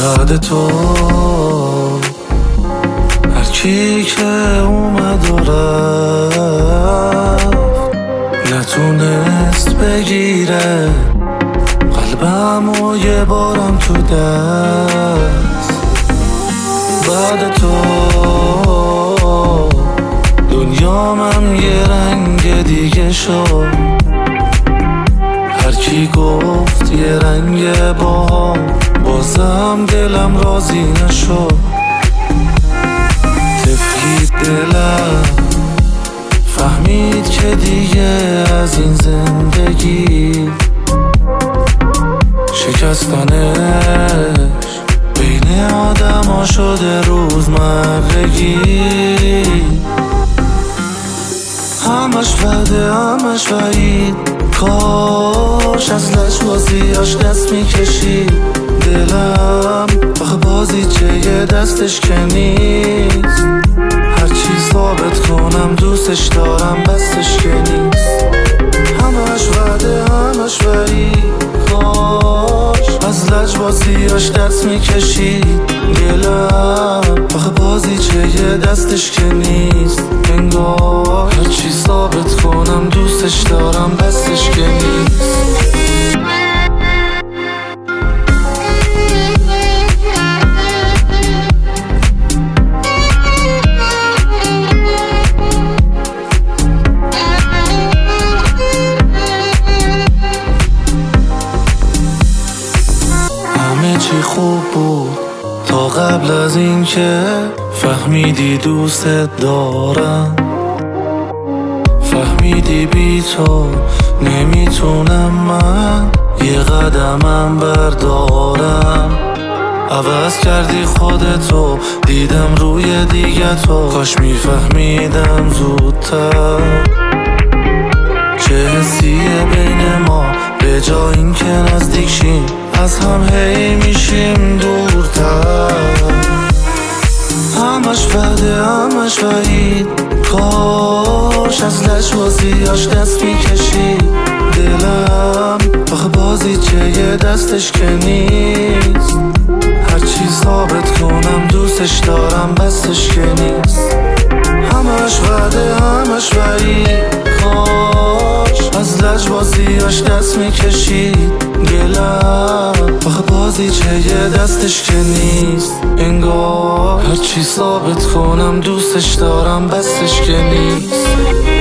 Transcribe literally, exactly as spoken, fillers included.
بعد تو هر کی که اومد و رفت نتونست بگیره قلبم و یه بارم تو دست. بعد تو دنیامم یه رنگ دیگه شد، هر کی گفت یه رنگ با بازم دلم راضی نشد. تفکید دلم فهمید که دیگه از این زندگی شکستنش بین آدم ها شده روزمرگی. همش بده همش وعید، کاش از لجبازیاش دست میکشید دلم. آخه بازی چه یه دستش که نیست، هرچی ثابت کنم دوستش دارم بستش که نیست. همش وعده همش وعید، کاش از لجبازیاش دست میکشید دلم. آخه بازی چه یه دستش که نیست، انگار هرچی ثابت کنم دوستش دارم بستش که نیست. همه چی خوب بود تا قبل از این که فهمیدی دوستت دارم، فهمیدی بی تو نمیتونم من یه قدمم بردارم. عوض کردی خودتو دیدم روی دیگه تو، کاش میفهمیدم زودتر چه حسیه بین ما، به جای این که نزدیک شیم از هم هی میشیم دورتر. همش بده همش وعید، کاش از لجبازیاش دست میکشید دلم. آخه بازی چه یه دستش که نیست، هرچی ثابت کنم دوستش دارم بستش که نیست. همش وعده همش وعید، کاش از لجبازیاش دست میکشید دلم. آخه بازی چه یه دستش که نیست، انگار هرچی ثابت کنم دوستش دارم بستش که نیست.